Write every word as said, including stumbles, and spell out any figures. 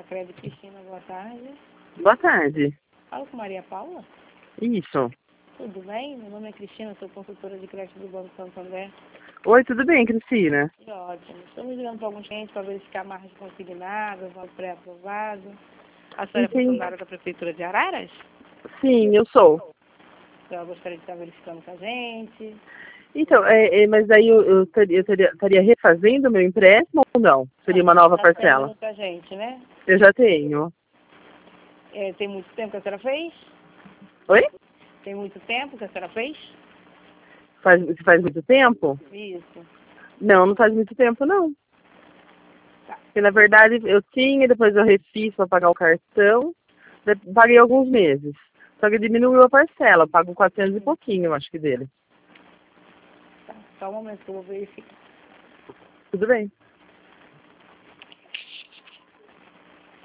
Sacredi Cristina, boa tarde. Boa tarde. Fala com Maria Paula? Isso. Tudo bem? Meu nome é Cristina, sou consultora de crédito do Banco Santander. Oi, tudo bem, Cristina? Que ótimo. Estamos ligando para alguns clientes para verificar margens consignadas, valor pré-aprovado. A senhora é Entendi. funcionária da Prefeitura de Araras? Sim, eu sou. Eu gostaria de estar verificando com a gente. Então, é, é, mas aí eu, eu, teria, eu teria, estaria refazendo o meu empréstimo ou não? Seria uma nova Está parcela? com a gente, né? Eu já tenho. É, tem muito tempo que a senhora fez? Oi? Tem muito tempo que a senhora fez? Faz, faz muito tempo? Isso. Não, não faz muito tempo, não. Tá. Porque, na verdade, eu tinha, depois eu refiz para pagar o cartão, de- paguei alguns meses. Só que diminuiu a parcela, eu pago quatrocentos e pouquinho, eu acho que dele. Tá. Só um momento que eu vou verificar. Tudo bem.